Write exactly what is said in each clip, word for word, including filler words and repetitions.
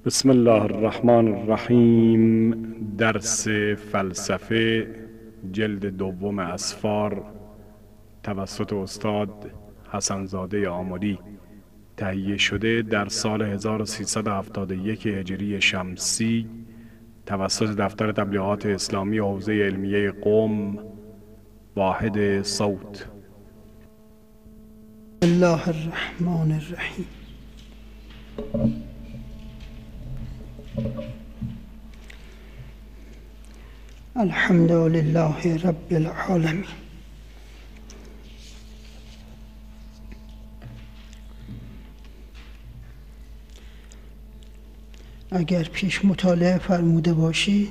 بسم الله الرحمن الرحیم. درس فلسفه جلد دوم اسفار توسط استاد حسن زاده آملی تهیه شده در سال هزار و سیصد و هفتاد و یک هجری شمسی توسط دفتر تبلیغات اسلامی حوزه علمیه قم، واحد صوت. الله الرحمن الرحیم. الحمد لله رب العالمین. اگر پیش مطالعه فرموده باشی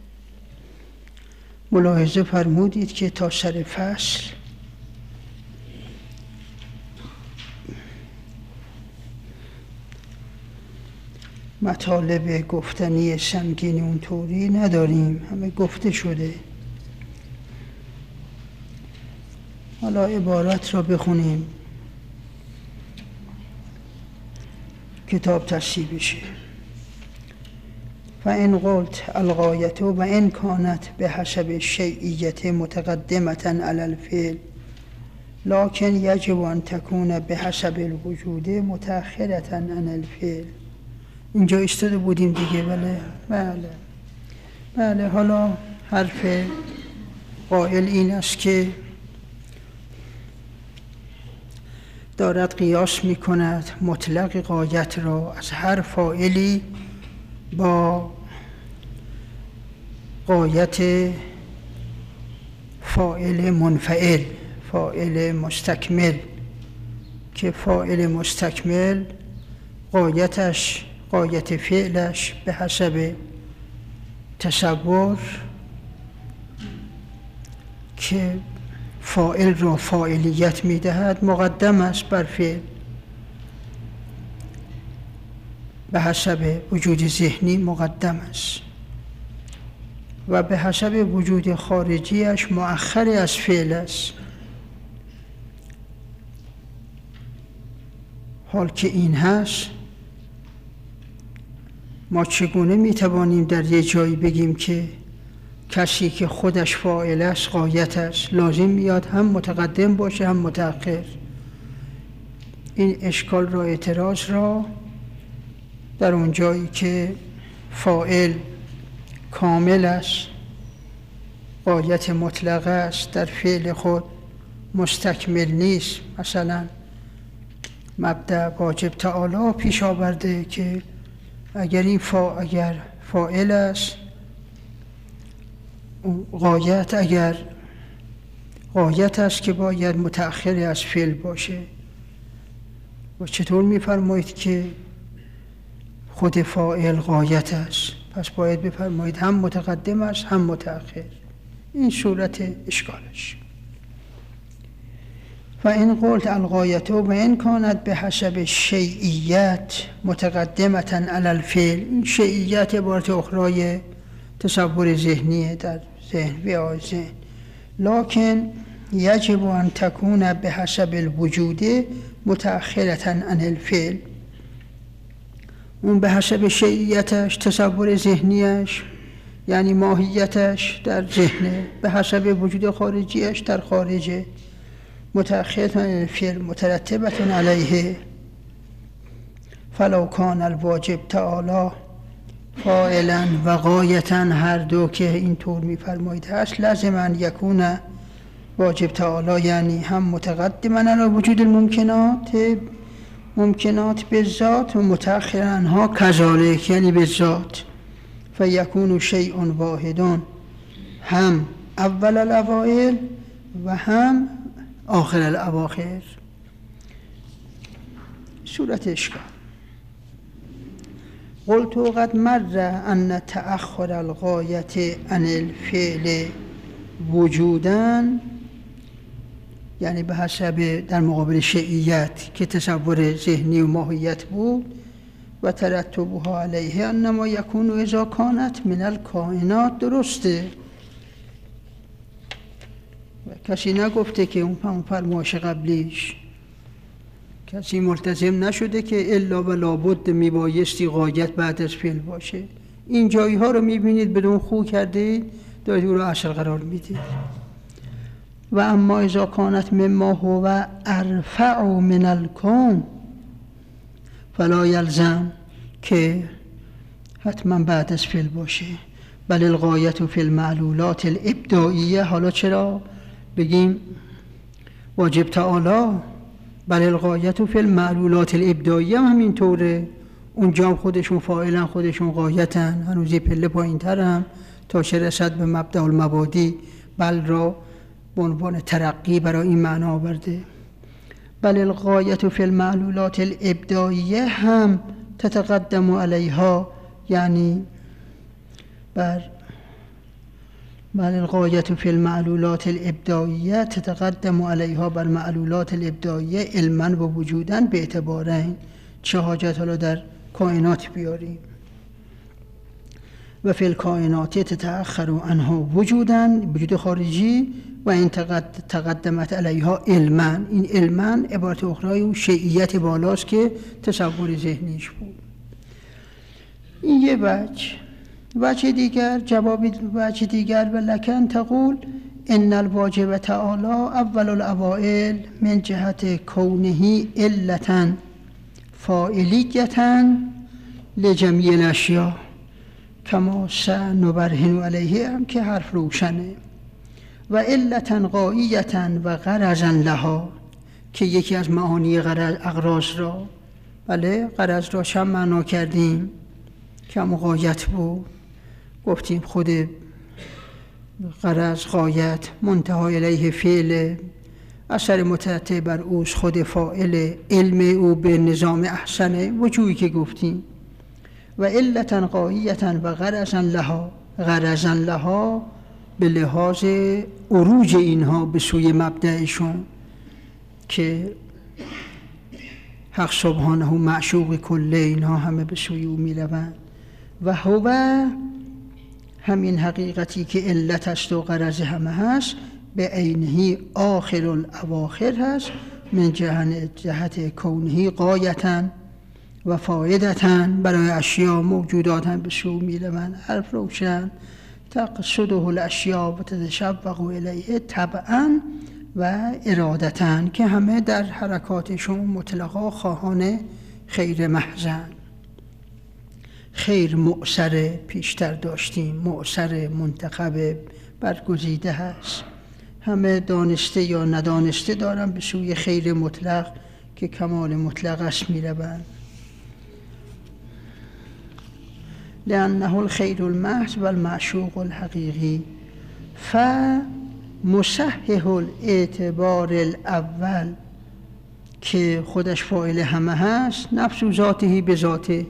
ملاحظه فرمودید که تا سر فصل مطالب گفتنی سنگین اونطوری نداریم، همه گفته شده. حالا عبارت را بخونیم، کتاب تصحیح بشه. فإن قلت الغایة و إن كانت بحسب الشیعیة متقدمة على الفعل لكن يجب أن تكون بحسب الوجود متأخرة عن الفعل. اینجا ایستاده بودیم دیگه. بله بله بله حالا حرف قائل این است که دارد قیاس می کند مطلق غایت را از هر فاعلی با غایت فاعل منفعل، فاعل مستکمل، که فاعل مستکمل غایتش، غایت فعلش به حسب تصور که فاعل را فاعلیت می دهد مقدم است بر فعل به حسب وجود ذهنی مقدم است و به حسب وجود خارجیش مؤخر از فعل است. حال که این هست، ما چگونه میتوانیم در یه جایی بگیم که کسی که خودش فاعل است غایت است؟ لازم میاد هم متقدم باشه هم متأخر. این اشکال را، اعتراض را در اون جایی که فاعل کامل است، غایت مطلقه است، در فعل خود مستکمل نیست. مثلا مبدأ واجب تعالی پیش آورده که اگر این فا اگر فاعل است، غایت اگر غایت است که باید متأخر از فعل باشه. و چطور میفرمایید که خود فاعل غایت است؟ پس باید بفرمایید هم متقدم است هم متأخر. این صورت اشکالش. و این قلت الغایة و این کانت به حسب شیعیت متقدمة علی الفعل. این شیعیت عبارت اخرای تصور ذهنیه در ذهن و ذهن. لکن یجب ان تکون به حسب الوجود متأخرة عن الفعل. اون به حسب شیعیتش، تصور ذهنیش، یعنی ماهیتش در ذهنه، به حسب وجود خارجیش در خارجه، متأخرة عن الفعل مترتبة علیه. فلو کان الواجب تعالی فاعلا و غایتا، هر دو که اینطور میفرمایید هست، لازم ان یکون واجب تعالی یعنی هم متقدما علی وجود الممکنات، ممکنات به ذات، و متأخر عنها کذالک یعنی به ذات. فیکون شیء واحد، هم اول الاوائل و هم آخر الاواخر. صورت اشکال. قلت قد مر ان تأخر الغایة عن الفعل وجوداً، یعنی به حسب در مقابل شیعیت که تصور ذهنی و ماهیت بود، و ترتبها علیه انما یکون اذا کانت من الکائنات. درسته، کسی نگفته که اون فرمایش قبلیش کسی ملتزم نشده که الا و لابد میبایستی غایت بعد از فعل باشه. این جایی ها رو میبینید بدون خو کرده دارید او رو اصل قرار میدید. و اما اذا کانت مما هو ارفع من الکون فلا یلزم که حتما بعد از فعل باشه، بل الغایت فی المعلولات الابداعیه. حالا چرا بگیم واجب تعالی؟ بل الغایت فی المعلولات الابداعیه هم همینطوره، اونجا خودشون فاعلا خودشون غایتن، هنوز یه پله پایین تر هم تا چه رسد به مبدأ المبادی، بل را به عنوان ترقی برای این معنا آورده. بل الغایت فی المعلولات الابداعیه هم تتقدم علیها، یعنی بر بل الغایت فی المعلولات الابداعیه تتقدم علیها بر معلولات الابداعیه علما و وجودا به اعتبارین. چه حاجت حالا در کائنات بیاریم؟ و فی الکائنات تتأخر عنها وجودا، وجود خارجی، و این تقدمت علیها علما. این علما عبارت اخرای اون شیعیت بالاست که تصور ذهنیش بود. این یه وجه. وجه دیگر، جواب وجه دیگر، و لکن تقول ان الواجب تعالی اول الاوائل من جهت کونه علتا فاعلیتا لجمیع الاشیاء کما سنبرهن علیه، هم که حرف روشنه. و علتا غاییتا و غرضا لها، که یکی از معانی اغراض را، بله غرض را چند معنا کردیم که هم غایت بود، گفتیم خود غرض غایت منتهای الیه فعل، اثر مترتب بر اوست خود فاعل، علم او به نظام احسنه، وجوهی که گفتیم. و علتا غایتا و غرضا لها، غرضا لها به لحاظ عروج اینها به سوی مبدأشون که حق سبحانه معشوق کله، اینها همه به سوی او می روند. و هو همین حقیقتی که علت است و غرض همه هست، به عینه آخر الاواخر هست، من جهت کونه غایتا و فایدتا، برای اشیاء موجودات هم به سو می روند. حرف روشن. تقصده الاشیاء و تتشوق الیه طبعا و ارادتا، که همه در حرکاتشون مطلقا خواهان خیر محضن. خیر مؤثر پیشتر داشتیم، مؤثر منتخب برگزیده هست، همه دانسته یا ندانسته دارن به سوی خیر مطلق که کمال مطلق است می روند. لأنه الخیر المحض و المعشوق الحقیقی فمصحح الاعتبار الاول، که خودش فاعل همه هست، نفس و ذاته به ذاته،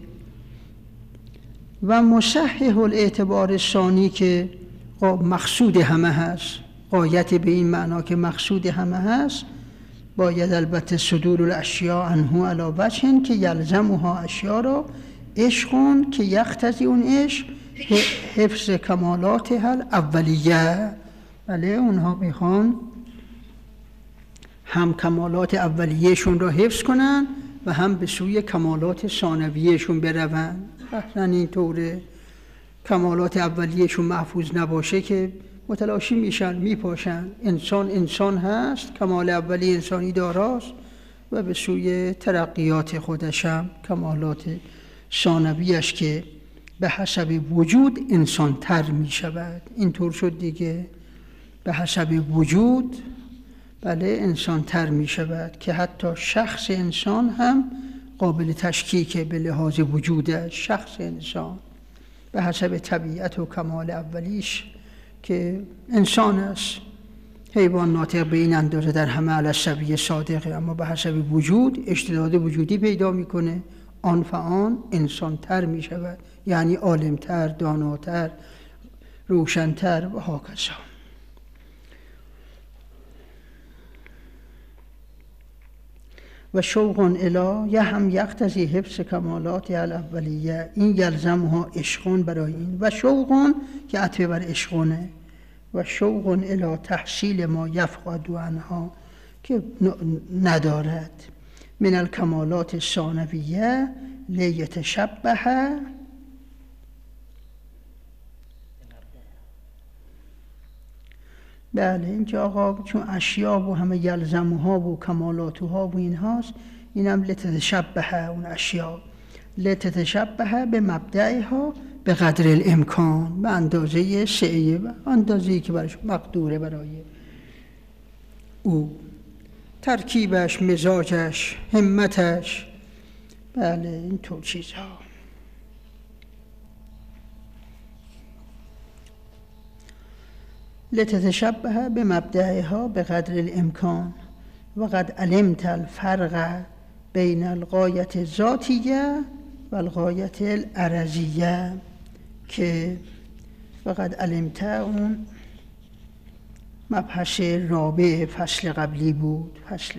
و مصحح الاعتبار ثانی که مقصود همه هست، غایت به این معنا که مقصود همه هست، باید البته صدور الاشیاء عنه علی وجه که یلزمها اشیاء را عشقون که یقتضی اون عشق حفظ کمالات هل اولیه. بله اونها میخوان هم کمالات اولیهشون را حفظ کنن و هم به سوی کمالات ثانویهشون بروند. اصلا اینطوره، کمالات اولیهشون محفوظ نباشه که متلاشی میشن، میپاشن. انسان انسان هست، کمال اولی انسانی داراست و به سوی ترقیات خودشم کمالات ثانویش که به حسب وجود انسان تر می شود. اینطور شد دیگه، به حسب وجود بله انسان تر می شود، که حتی شخص انسان هم قابل تشکیک به لحاظ وجودش. شخص انسان به حسب طبیعت و کمال اولیش که انسان است، حیوان ناطق به این اندازه در همه علی السویه صادقه، اما به حسب وجود اشتداد وجودی پیدا میکنه، آن فآن انسان تر می شود، یعنی عالمتر، داناتر، روشنتر و هاکذا. و شوق الی یه هم یقتضی حفظ کمالات الاولیه، این یلزمها عشقون برای این، و شوقون که عطف بر عشقونه، و شوق الی تحصیل ما یفقد عنها که ندارد، من الکمالات ثانویه لیتشبه. بله اینجا آقا چون اشیا و همه یلزموها و کمالاتوها و این هاست، این هم لتتشبه اون اشیا، لتتشبه به مبدعها به قدر الامکان، به اندازه سعیه، به اندازه‌ای که برایش مقدوره برای او، ترکیبش، مزاجش، همتش، بله این طور چیزها. لتتشبه به مبدعها به قدر الامکان و قد علمت الفرق بین الغایت الذاتیه و الغایت العرضیه، که فقط علمت اون مبحث رابع فصل قبلی بود، فصل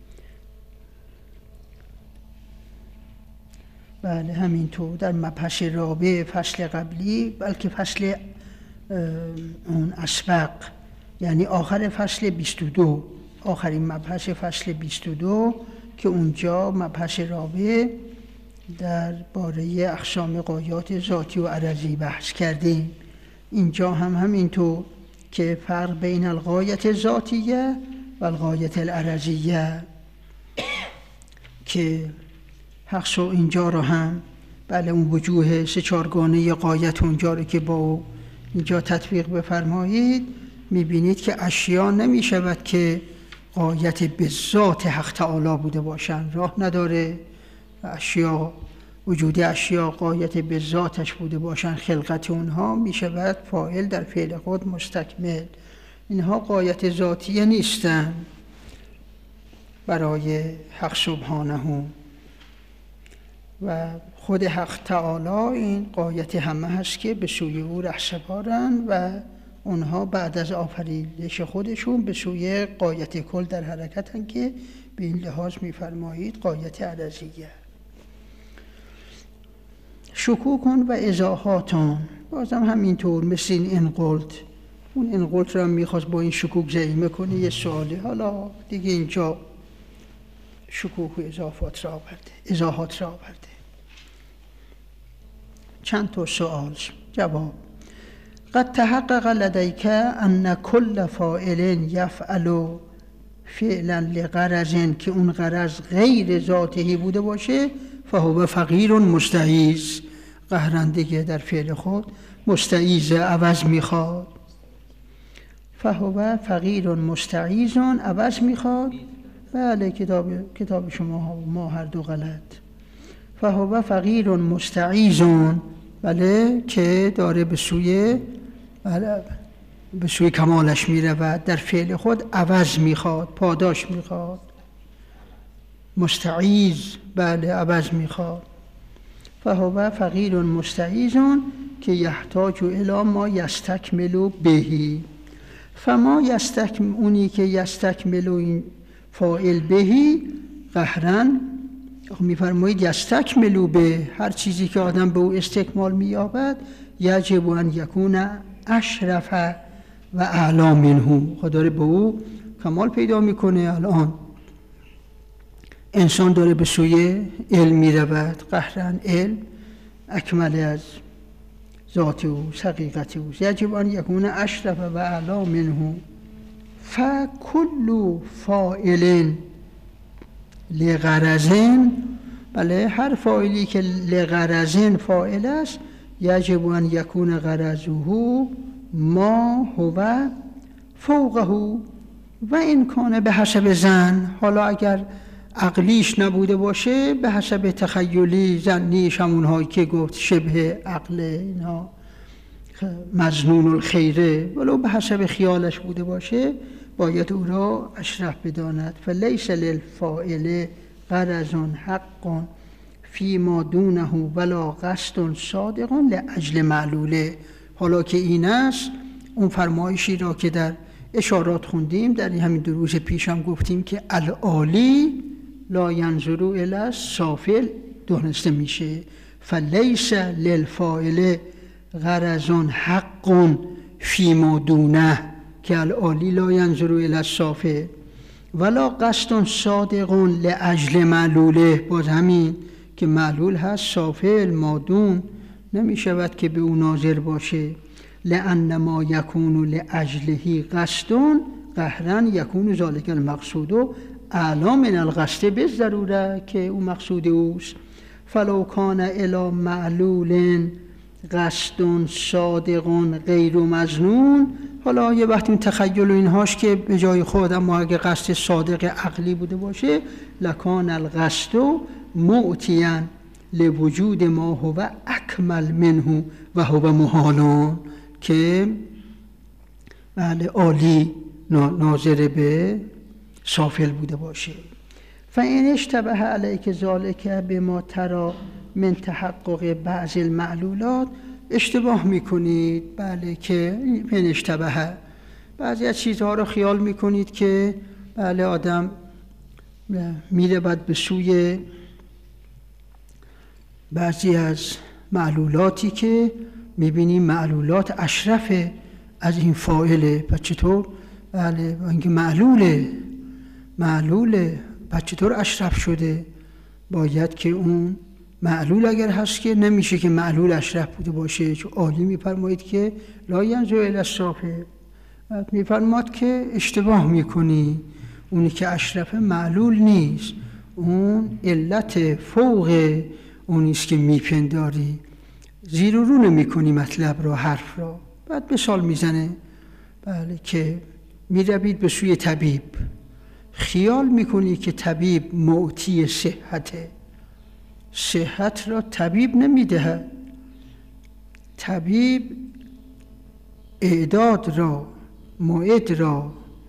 بله همینطور در مبحث رابع فصل قبلی، بلکه فصل اون اسبق، یعنی آخر فصل بیست و دو، آخرین مبحث فصل بیست و دو که اونجا مبحث رابع در باره اقسام غایات ذاتی و عرضی بحث کردیم. اینجا هم همینطور که فرق بین الغایت ذاتیه و الغایت العرضیه، که حقص اینجا رو هم بله اون وجوه سه چارگانه غایت اونجا رو که با اینجا تطبیق بفرمایید، میبینید که اشیا نمیشود که غایت به ذات حق تعالی بوده باشن، راه نداره. اشیا وجود اشیا غایت به ذاتش بوده باشن، خلقت اونها میشود فاعل در فعل خود مستکمل. اینها غایت ذاتیه نیستن برای حق سبحانه، و خود حق تعالی این غایت همه هست که به سوی او رهسپارن و اونها بعد از آفرینش خودشون به سوی غایت کل در حرکتن که به این لحاظ میفرمایید غایت عرضیه. شکوکون و ازاحاتون بازم همینطور مثل این انقلت، اون انقلت را میخواست با این شکوک زعیمه کنه یه سوالی، حالا دیگه اینجا شکوک و اضافات را آورده، ازاحات را آورده. چند تا سوال جواب. قد تحقق لدیک ان کل فاعل یفعل فعلا لغرض، که اون غرض غیر ذاتی بوده باشه، فهو فقیر مستعیز، قهرندگی در فعل خود مستعیز عوض میخواد. فهو فقیر مستعیز عوض میخواد. بله کتاب کتاب شما ما هر دو غلط. فهو فقیر مستعیز، بله که داره به سوی بله به سوی کمالش میرود، در فعل خود عوض میخواد، پاداش میخواد. مستعیز بله عوض میخواد. فهو فقیر مستعیز که یحتاج الی ما یستکمل بهی. فما یستکمل، اونی که یستکمل این فاعل بهی قهرن میفرمایید یستکمل به، هر چیزی که آدم به او استکمال مییابد یجب ان یکون اشرف و اعلی منه، خدا داره به او کمال پیدا میکنه. الان انسان داره به سوی علم میرود، قهرن علم اکمل از ذات او، حقیقت او، یجب ان یکون اشرف و اعلی منه. فکل فاعل لغرضن، بله هر فاعلی که لغرضن فاعل است، یجب ان یکون غرضه ما هو فوقه و این کانه به حسب زن. حالا اگر عقلیش نبوده باشه، به حسب تخیلی زنیش، همونهایی که گفت شبه عقل، اینها مظنون الخیره، ولو به حسب خیالش بوده باشه باید او را اشرف بداند. فلیس للفاعل غرض حق فیما دونه ولا قصد صادق لاجل معلوله. حالا که این است، اون فرمایشی را که در اشارات خوندیم، در همین دروس پیش هم گفتیم که العالی لا ینظر الی السافل دونسته میشه. فلیس للفاعل غرض حق فیما دونه، که العالی لا ینظر الی السافل ولا قصد صادق لاجل معلوله، باز همین که معلول هست سافل مادون نمی شود که به او ناظر باشه. لأن ما یکون لاجله قصد قهرا یکون ذلک المقصود اعلی من القصد بالضروره، که او مقصود اوست. فلو کان الی معلول قصد صادق غیر مظنون، حالا یه وقتی این تخیل و اینهاش که به جای خود، اما اگه قصد صادق عقلی بوده باشه لکان القصد معتیا لوجود ما هو اکمل منه و هو محال، که بله عالی ناظر به سافل بوده باشه. فإن اشتبه علیک ذلک بما تری من تحقق بعض المعلولات، اشتباه میکنید بله که این اشتباه بعضی از چیزها رو خیال میکنید که بله آدم میره بعد به سوی بعضی از معلولاتی که میبینیم معلولات اشرف از این فاعله. پس چطور؟ بله اینکه معلوله معلوله پس چطور اشرف شده؟ باید که اون معلول اگر هست که نمیشه که معلول اشرف بوده باشه، چون عالی میفرمایید که لا ینظر الی الصافی، میفرماد که اشتباه میکنی، اونی که اشرف معلول نیست، اون علت فوق اونیست که میپنداری، زیر و رو نمیکنی مطلب را حرف را. بعد مثال میزنه بله که میروید به سوی طبیب، خیال میکنی که طبیب معطی صحته، صحت را طبیب نمیدهد، طبیب اعداد را، موعد را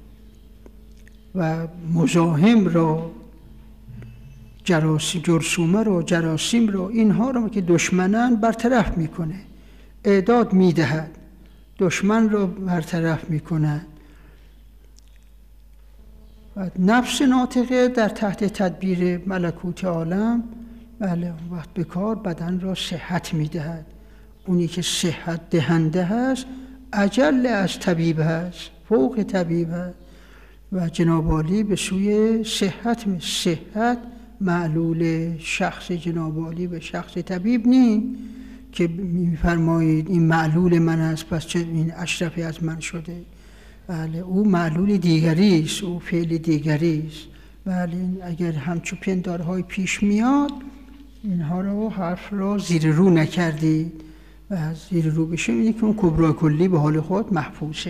و مزاحم را، جراثیم جرثومه را، جراثیم را، اینها را که دشمنان برطرف میکنه، اعداد میدهد، دشمن را برطرف میکند. و نفس ناطقه در تحت تدبیر ملکوت عالم بله وقت به کار بدن را صحت میدهد. اونی که صحت دهنده هست اجل از طبیب هست، فوق طبیب هست و جناب عالی به سوی صحت می صحت معلول شخص جناب عالی به شخص طبیب نی که میفرمایید این معلول من است پس چه این اشرفی از من شده. بله او معلول دیگری است، او فعل دیگری است. بله اگر همچون پندارهای پیش میاد اینها رو حرف را زیر رو نکردید و زیر رو بشه اینه که اون کبرای کلی به حال خود محفوظه.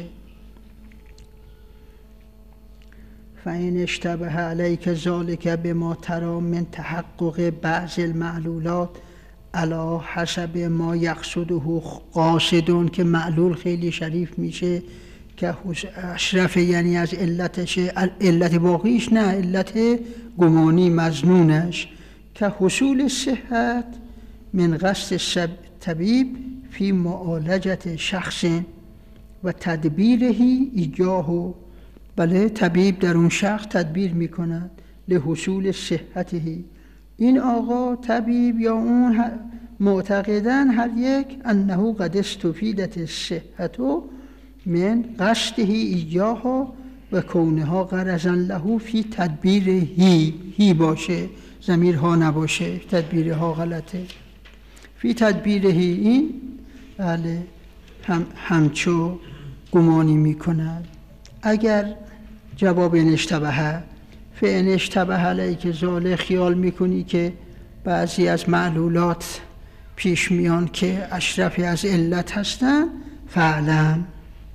فإن اشتبه علیک ذلک بما تری من تحقق بعض المعلولات علی حسب ما یقصده قاصدون، که معلول خیلی شریف میشه که اشرف یعنی از علتش، علت باقیش نه، علت گمانی مظنونش، که حصول صحت من قصد طبیب فی معالجت شخص و تدبیرهی ایجاه. بله طبیب در اون شخص تدبیر میکند لحصول صحته. این آقا طبیب یا اون معتقدن هر یک انه قد استفیدت صحت من قصده ایجاه و کونها غرضا له فی تدبیرهی، هی باشه ضمیرها نباشه، تدبیرها غلطه، فی تدبیرهی. این بله هم همچو گمانی میکند. اگر جواب این اشتبه فإن اشتبه علیک ذلک، خیال میکنی که بعضی از معلولات پیش میان که اشرفی از علت هستن، فعلم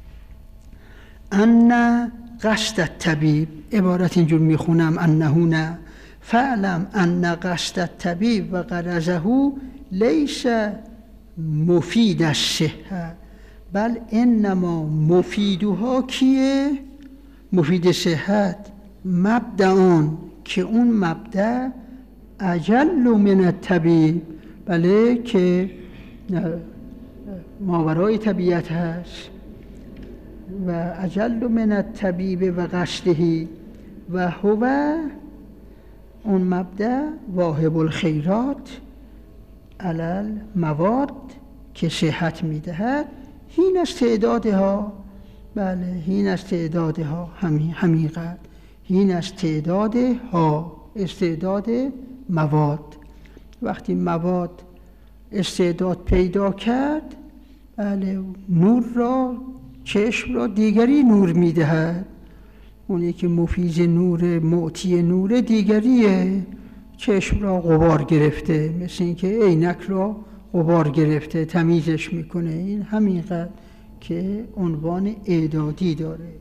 ان قصد الطبیب، عبارت اینجور میخونم انه نه، فعلم ان قصد الطبیب و غرضه لیس مفید الصحه بل انما مفیدها کیه؟ مفید صحت مبدعون، که اون مبدع اجل من الطبیب، بله که ماورای طبیعت هست، و اجل من الطبیب و قصده و هو اون مبدع واهب الخیرات علل مواد که صحت میدهد. هین از تعدادها، بله هین از تعدادها همین همینقدر، این از تعداد ها، استعداد مواد. وقتی مواد استعداد پیدا کرد، بله، نور را، چشم را دیگری نور میدهد. اونی که مفیز نور، معطی نور دیگریه. چشم را غبار گرفته، مثل این که عینک را غبار گرفته، تمیزش میکنه. این همینقدر که عنوان اعدادی داره.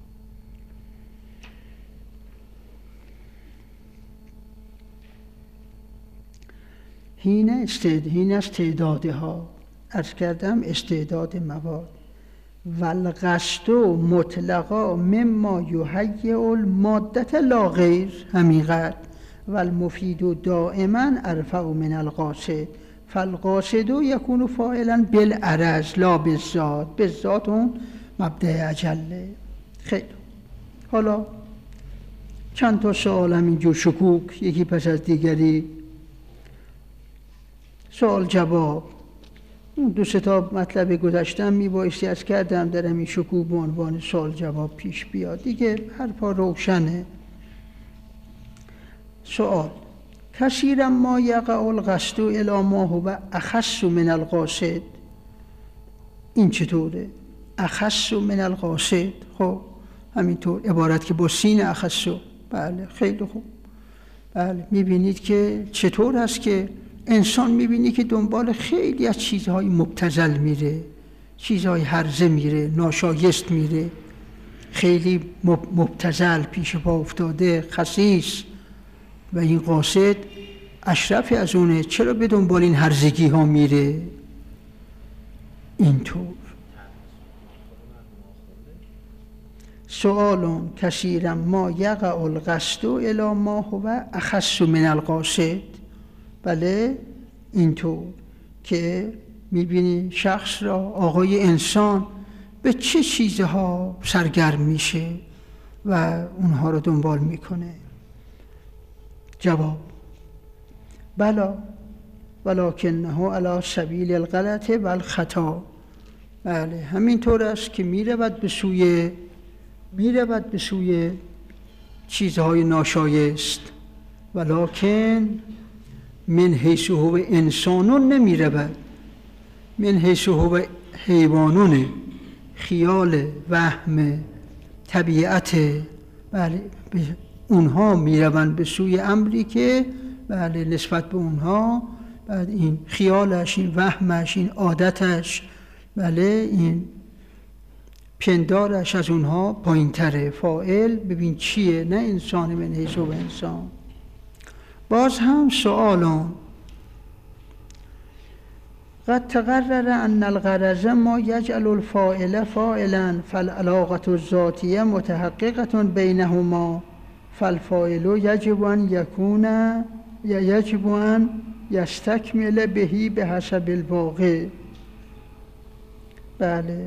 هین استعداد، هین از تعدادها، عرض کردم استعداد مواد. والقصد مطلقا مما یحیی المادة لا غیر، همینقدر. والمفید دائما ارفع من القاصد، فالقاصد یکون فاعلا بالعرض لا بالذات. بالذات اون مبدأ اجله. خیلی حالا چند تا سوال همینجور شکوک، یکی پس از دیگری، سوال جواب. دو سه تا مطلب گذشتم میبایستی از کردم در همین شکوک به عنوان سوال جواب پیش بیاد دیگه. حرفا روشنه. سوال: کثیرا ما یقع القصد الی ما هو اخص من القاصد. این چطوره؟ اخص من القاصد. خب همینطور عبارت که با سین اخص. بله خیلی خوب. بله میبینید که چطور هست که انسان میبینی که دنبال خیلی از چیزهای مبتذل میره، چیزهای هرزه میره، ناشایست میره، خیلی مبتذل، پیش پا افتاده، خسیس. و این قاصد اشرف از اونه. چرا به دنبال این هرزگی ها میره؟ اینطور. سؤالون کثیرا ما یقع القصد الی ما هو اخص من القاصد. بله اینطور که میبینی شخص را، آقای انسان، به چه چیزها سرگرم میشه و اونها رو دنبال میکنه. جواب: بلا ولکنه علی سبیل الغلط و الخطا. بله همینطور است که میرود به سوی میرود به سوی چیزهای ناشایست، ولکن من حیث هو انسانون نمیرود، من حیث هو حیوانونه. خیال، وهم، طبیعت، بله اونها میروند به سوی امری که بله نسبت به اونها، بعد این خیالش، این وهمش، این عادتش، بله این پندارش از اونها پایین تره. فاعل ببین چیه؟ نه انسان، من حیث هو انسان. باز هم سؤالان: قد تقرر ان الغرض ما یجعل الفاعل فاعلا فالعلاقة الذاتیه متحققة بینهما، فالفاعل یجب ان یکون یجب ان یستکمل بهی به حسب الواقع. بله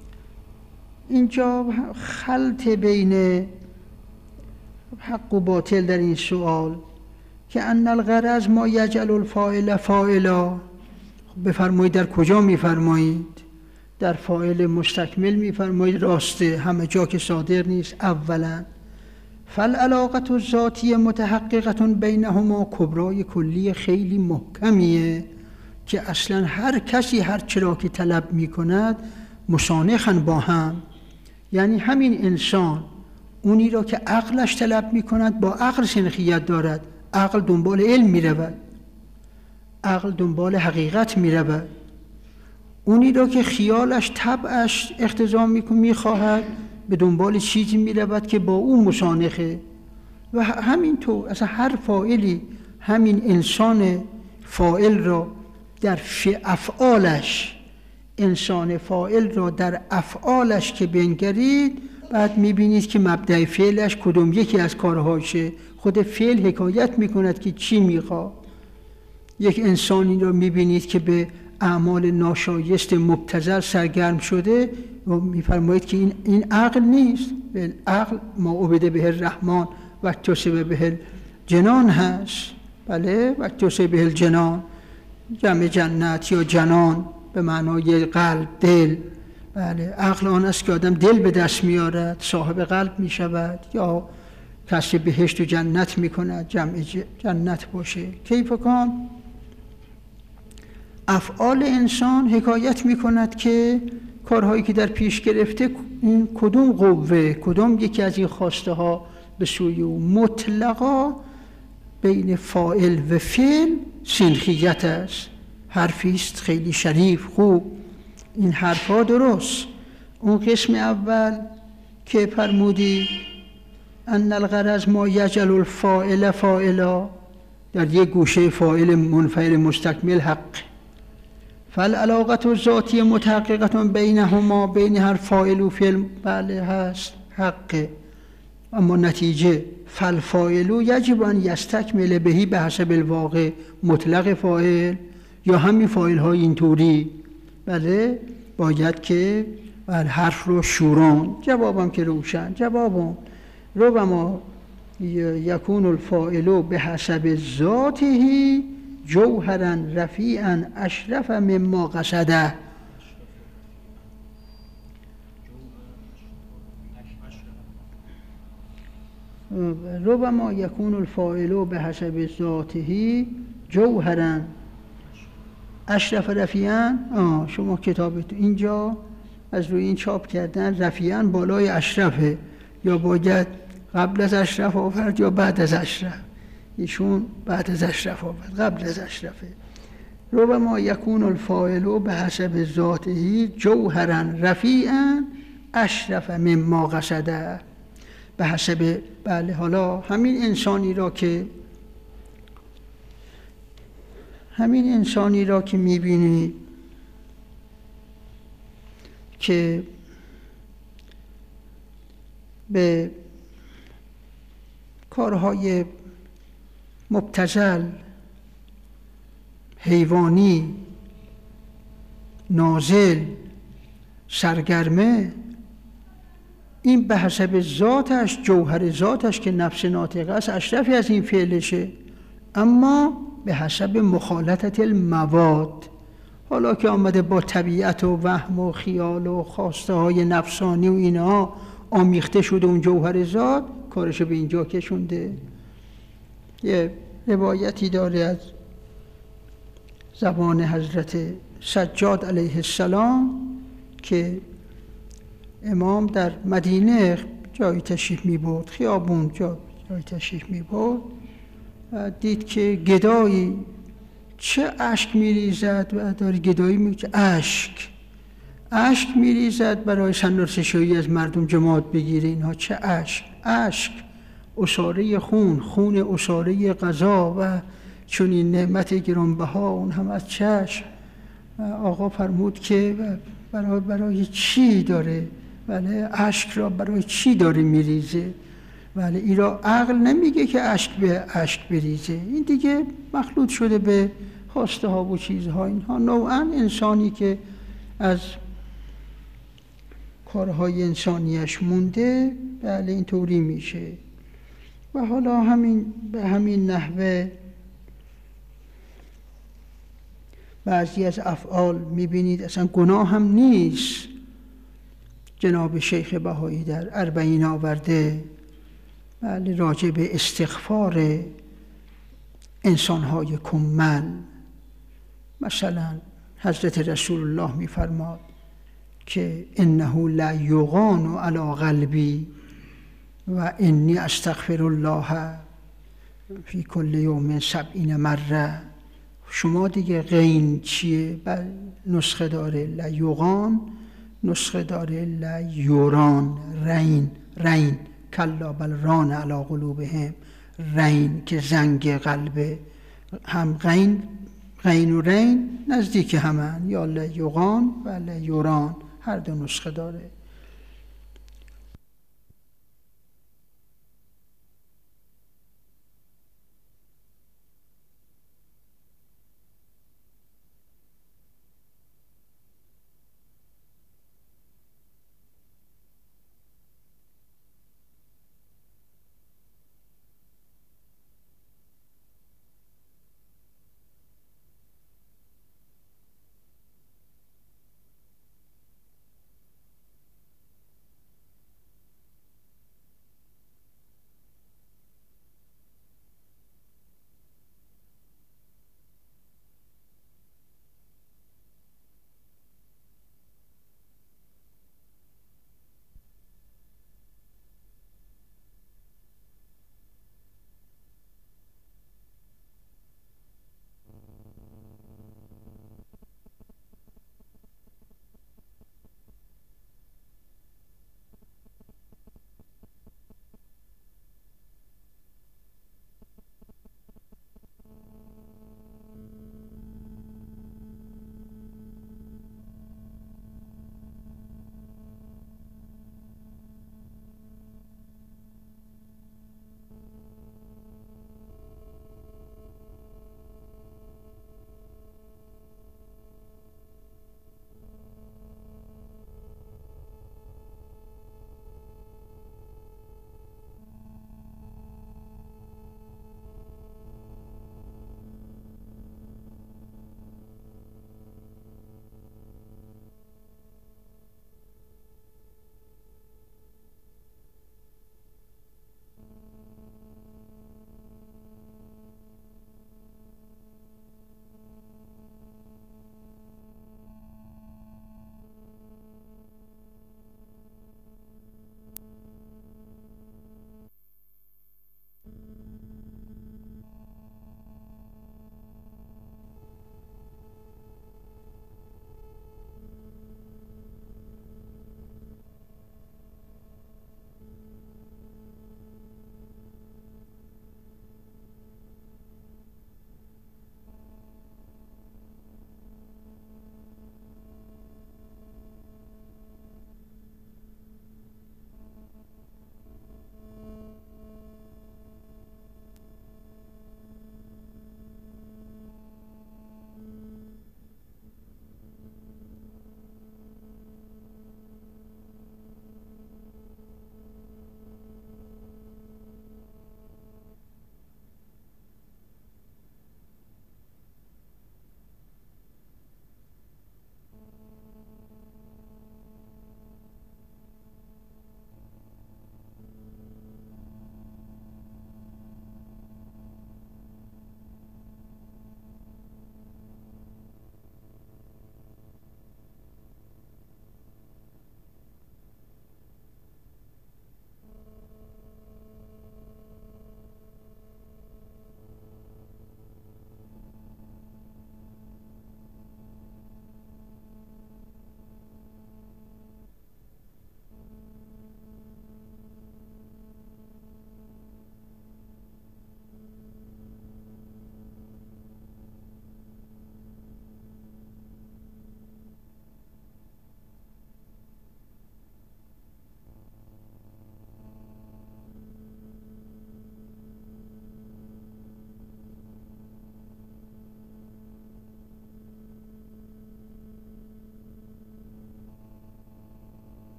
اینجا خلط بین حق و باطل در این سوال که ان الغرض ما یجعل الفاعل فاعلا. بفرمایید در کجا میفرمایید؟ در فاعل مستکمل میفرمایید، راسته، همه جا که صادر نیست. اولا فالعلاقة الذاتیه متحققة بینهما، کبرای کلی خیلی محکمیه که اصلا هر کسی هر چرا که طلب میکند مسانخن با هم. یعنی همین انسان اونی را که عقلش طلب میکند با عقل سنخیت دارد. عقل دنبال علم میرود، عقل دنبال حقیقت میرود. اونی را که خیالش، طبعش اقتضا میخواهد به دنبال چیزی میرود که با اون مسانخه. و همینطور اصلا هر فاعلی، همین انسان فاعل را در افعالش، انسان فاعل را در افعالش که بنگرید، بعد میبینید که مبدأ فعلش کدوم یکی از کارهاشه. خود فعل حکایت میکند که چی میخواد. یک انسانی را میبینید که به اعمال ناشایست مبتذل سرگرم شده و میفرمایید که این این عقل نیست. عقل ما عبد به الرحمن و اکتسب به الجنان هست. بله و اکتسب به الجنان، جمع جنت یا جنان به معنای قلب، دل. بله عقل آن است که آدم دل به دست میارد، صاحب قلب میشود، یا کسی بهشت و جنت میکند، جمع جنت باشه. کیف کان؟ افعال انسان حکایت میکند که کارهایی که در پیش گرفته این کدوم قوه، کدوم یکی از این خواسته ها به سوی او. مطلقا بین فاعل و فعل سنخیت است، حرفیست خیلی شریف خوب. این حرفا درست. اون قسم اول که فرمودی ان الغرض ما یجعل الفاعل فاعلا، در یک گوشه فاعل منفعل مستکمل حق، فالعلاقه الذاتی متحققه بینهما، بین هر فاعل و فعل بله هست حقه، اما نتیجه فالفاعل یجب ان یستکمل بهی به حسب الواقع، مطلق فاعل یا همین فاعل های اینطوری بله باید که بله حرف رو شوران. جوابم که روشن، جوابم ربما یکون الفاعل به حسب ذاته جوهرا رفیعا اشرف مما قصده. ربما یکون الفاعل به حسب ذاته جوهرا اشرف رفیعا. آه شما کتابت اینجا از روی این چاپ کردن رفیعا بالای اشرفه، یا باید قبل از اشرف آورد یا بعد از اشرف؟ ایشون بعد از اشرف آورد، قبل از اشرفه. ربما یکون الفاعل به حسب ذاته جوهرا رفیعا اشرف مما قصده، به حسب بله. حالا همین انسانی را که همین انسانی را که میبینید که به کارهای مبتذل، حیوانی، نازل، سرگرمه، این به حسب ذاتش، جوهر ذاتش که نفس ناطقه است اشرفی از این فعلشه، اما به حسب مخالطت المواد. حالا که آمده با طبیعت و وهم و خیال و خواسته های نفسانی و اینها آمیخته شده، اون جوهر ذات کارشو به اینجا کشونده. یه روایتی داره از زبان حضرت سجاد علیه السلام که امام در مدینه جای تشریف می برد، خیابون جای تشریف می برد، دید که گدایی چه اشک می ریزد و داره گدایی می ریزد، اشک اشک می ریزد برای سنرسشایی از مردم جماعت بگیره. اینها چه اشک اشک عصاره خون، خون عصاره غذا و چون این نعمت گرانبها اون هم از چشم. آقا فرمود که برای برای چی داره بله اشک را برای چی داره میریزه؟ بله این را عقل نمیگه که اشک به اشک بریزه، این دیگه مخلوط شده به خواسته ها و چیزها. اینها نوعا انسانی که از کارهای انسانیش مونده بله اینطوری میشه. و حالا همین به همین نحوه بعضی از افعال میبینید اصلا گناه هم نیست. جناب شیخ بهایی در اربعین آورده بله راجع به استغفار انسانهای کمل. مثلا حضرت رسول الله میفرماد که انه لا یغان علی قلبی و انی استغفر الله فی کل یوم سبعین مره. شما دیگه غین چیه؟ بل نسخه داره لیوغان، نسخه داره لیوران، رین رین کلا بل ران علی قلوبهم، رین که زنگ قلبه. هم غین غین و رین نزدیک همن، یا لیوغان و لیوران، هر دو نسخه داره.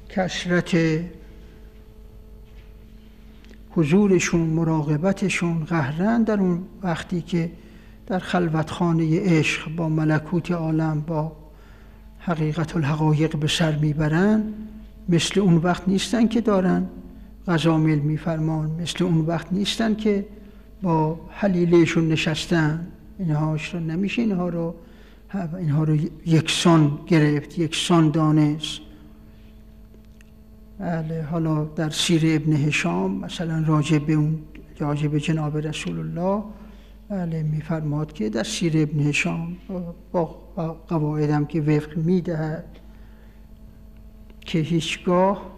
کثرت حضورشون، مراقبتشون قهرن در اون وقتی که در خلوتخانه عشق با ملکوت عالم، با حقیقت الحقایق به سر میبرن، مثل اون وقت نیستن که دارن غزامل میفرمان، مثل اون وقت نیستن که با حلیلهشون نشستن. اینهاش رو نمیشه اینها رو اینها رو یکسان گرفت، یکسان دانست. بله، حالا در سیر ابن هشام مثلا راجع به اون راجع به جناب رسول الله بله میفرماد که در سیر ابن هشام با قواعدم که وفق میدهد که هیچگاه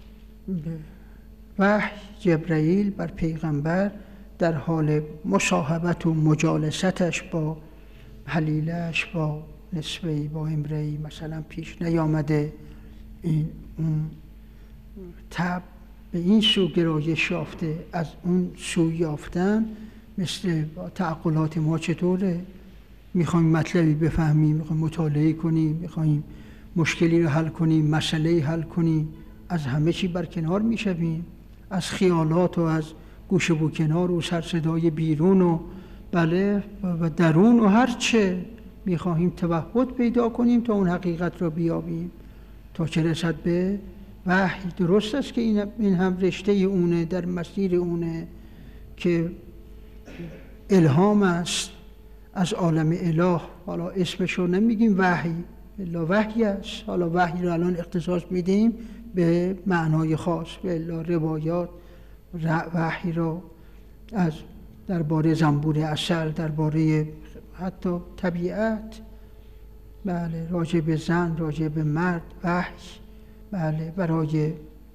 وحی جبرائیل بر پیغمبر در حال مصاحبت و مجالستش با حلیلش، با نسبه‌ای، با امرئی مثلا پیش نیامده. این اون تب به این سو گرایش یافته، از اون سو یافتن مثل تعقلات ما چطوره؟ میخوایم مطلبی بفهمیم، میخوایم مطالعه کنیم، میخوایم مشکلی رو حل کنیم، مسئله حل کنیم، از همه چی برکنار میشویم، از خیالات و از گوشه و کنار و سر صدای بیرون و بله و درون و هر چه میخواهیم توحد پیدا کنیم تا اون حقیقت رو بیابیم، تا چه رسد به وحی. درست است که این هم رشته اونه، در مسیر اونه که الهام است از عالم اله. حالا اسمش رو نمیگیم وحی، الا وحی است. حالا وحی رو الان اختصاص میدیم به معنای خاص، به الا روایات وحی رو از درباره زنبور عسل، درباره حتی طبیعت، بله، راجع به زن، راجع به مرد وحی، بله، برای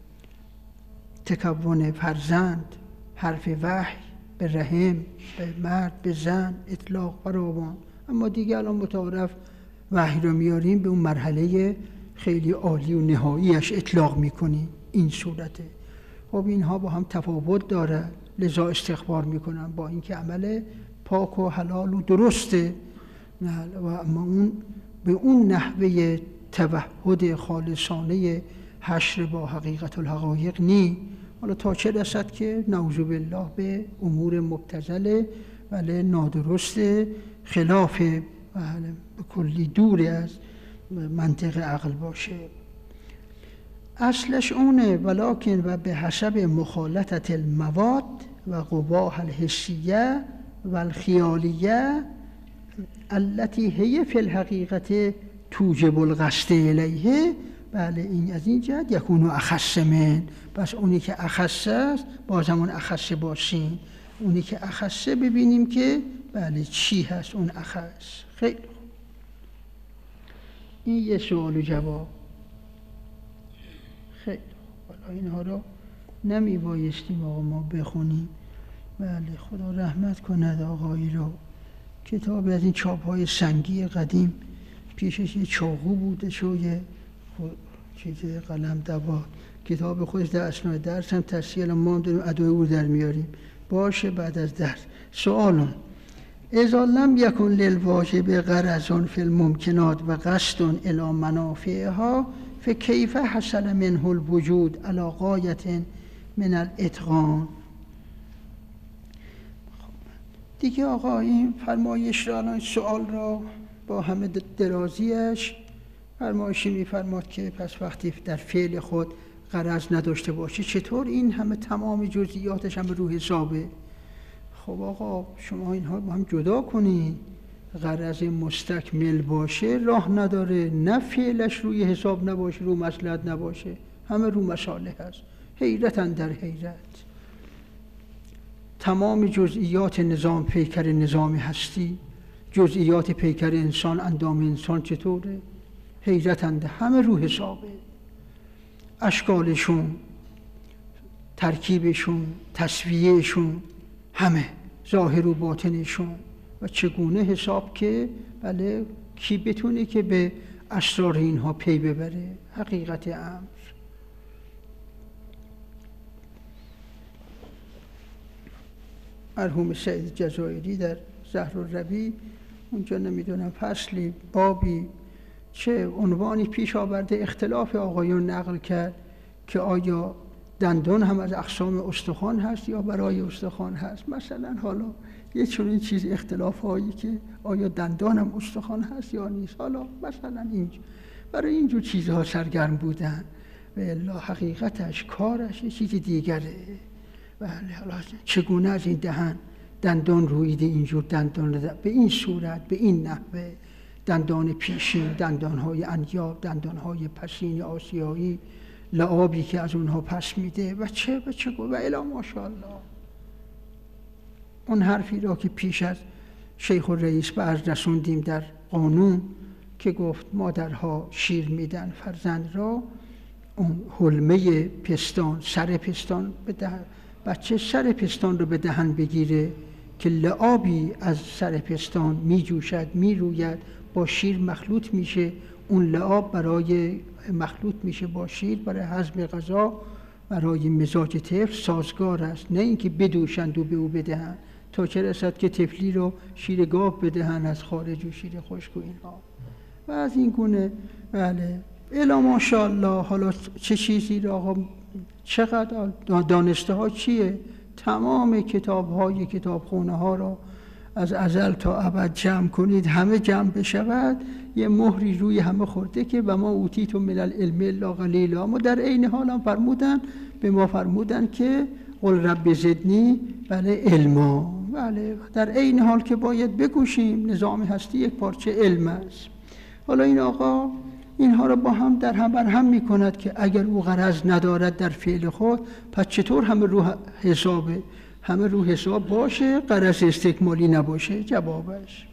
تکون فرزند حرف وحی به رحم، به مرد، به زن اطلاق فراوان. اما دیگه الان متعارف وحی رو میاریم به اون مرحله خیلی عالی و نهاییش اطلاق میکنیم. این صورته. خب اینها با هم تفاوت داره، لذا استخبار میکنن با اینکه عمل پاک و حلال و درسته، و اما اون به اون نحوه توحد خالصانه حشر با حقیقت الحقایق نی. حالا تا چه رسد که نعوذ بالله به امور مبتذله، ولی نادرست، خلاف بله به کلی دور از منطق عقل باشه. اصلش اونه، ولکن و به حسب مخالطت المواد و قواها الحسیه و الخیالیه التي هي فی الحقیقت توجب القصد الیه. بله، این از این جهت یکونو اخص من، پس اونی که اخص است باز همون اخص باشین. اونی که اخصه ببینیم که بله چی هست اون اخص. خیلی این یه سوال و جواب. خیلی حالا اینها رو نمی بایستیم آقا ما بخونیم. بله، خدا رحمت کند آقایی رو. کتاب از این چاپ های سنگی قدیم، پیشش یه چاقو بوده شو یه چیز قلم دوات. کتاب خودش در اسنای درس هم تصحیح، ما هم داریم ادای او در میاریم. باشه بعد از درس. سوالون اذا لم یکن للواجب غرض فی الممکنات و قصد الی منافعها فکیف حصل منه الوجود علی غایة من الاتقان. دیگه آقا این فرمایش را، الان سوال را با همه درازیش فرمایشی میفرماد که پس وقتی در فعل خود غرض نداشته باشی چطور این همه تمام جزئیاتش هم رو حسابه؟ خب آقا شما اینها با هم جدا کنین. غرض مستکمل باشه راه نداره، نه فعلش روی حساب نباشه، رو مصلحت نباشه، همه رو مصالح هست. حیرتن در حیرت. تمام جزئیات نظام پیکر نظام هستی، جزئیات پیکر انسان، اندام انسان چطوره؟ حیرتنده، همه رو حسابه. اشکالشون، ترکیبشون، تصویهشون، همه ظاهر و باطنشون. و چگونه حساب که بله کی بتونه که به اسرار اینها پی ببره؟ حقیقت امر. مرحوم سعید جزایری در زهر الربیع اونجا نمیدونم فصلی بابی چه عنوانی پیش آورده، اختلاف آقایان نقل کرد که آیا دندان هم از اقسام استخوان هست یا برای استخوان هست. مثلا حالا یه چنین چیز اختلاف هایی که آیا دندان هم استخوان هست یا نیست، حالا مثلا اینجا برای اینجور چیزها سرگرم بودن و الا حقیقتش کارش یه چیز دیگره. بله، حالا چگونه از این دهن دندان رویده اینجور دندان به این صورت به این نحوه، دندان پیشین، دندانهای انیاب، دندانهای پسین آسیایی، لعابی که از اونها پس میده و چه و چه و الا ماشاءالله. اون حرفی را که پیش از شیخ الرئیس به عرض رسوندیم در قانون که گفت مادرها شیر میدن فرزند را، اون حلمه پستان، سر پستان به دهن بچه سر پستان رو به دهن بگیره که لعابی از سر پستان می جوشد، می روید، با شیر مخلوط میشه، اون لعاب برای مخلوط میشه با شیر برای هضم غذا، برای مزاج طفل سازگار است، نه اینکه بدوشند و به او بدهند تا چه رسد که طفلی رو شیر گاو بدهند از خارج و شیر خشک و اینها و از این گونه. بله الا ماشاءالله. حالا چه چیزی را آقا چقدر دانسته ها چیه؟ تمام کتاب های کتاب خونه ها را از ازل تا ابد جمع کنید، همه جمع بشود، یه مهری روی همه خورده که و ما اوتیتم من العلم الا قلیلا. اما در عین حال هم فرمودن به ما فرمودن که قل رب زدنی بله علما. بله در عین حال که باید بگوشیم نظام هستی یک پارچه علم است. حالا این آقا اینها را با هم در هم بر هم می کند که اگر او غرض ندارد در فعل خود، پس چطور همه رو حسابه؟ همه رو حساب باشه، غرض استکمالی نباشه. جوابش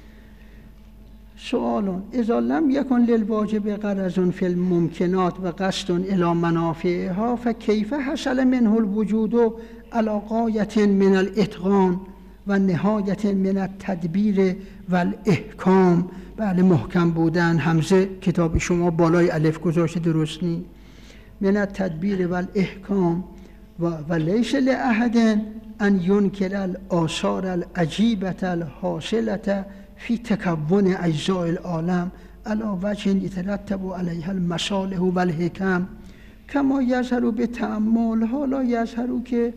سوالون اذا لم یکن للواجب غرض فی الممکنات و قصد الی منافعها فکیف حصل منه الوجود علی غایة من الاتقان و نهایت من التدبیر و الاحکام. بله محکم بودن، همزه کتاب شما بالای الف گذاشته درست نی. من التدبیر و الاحکام و ولیس لاحد ان ینکر الاثار العجیبه الحاصله فی تکون اجزاء العالم علی وجه یترتب علیها المصالح و الحکم کما یظهر بتأمل. حالا یظهر که